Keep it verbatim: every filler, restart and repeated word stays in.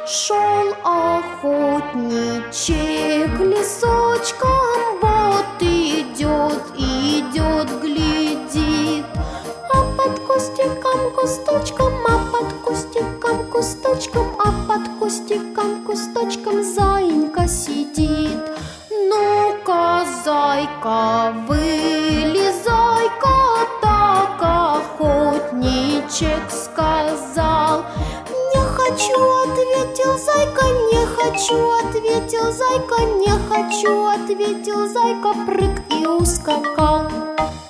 Шел охотничек лесочком, вот идет, идет, глядит. А под кустиком, кусточком, а под кустиком, кусточком, а под кустиком, кусточком заинька сидит. Ну-ка, зайка, вылезай-ка, так охотничек сказал. Не хочу, ответил зайка, не хочу, ответил зайка, не хочу, ответил зайка, прыг и ускакал.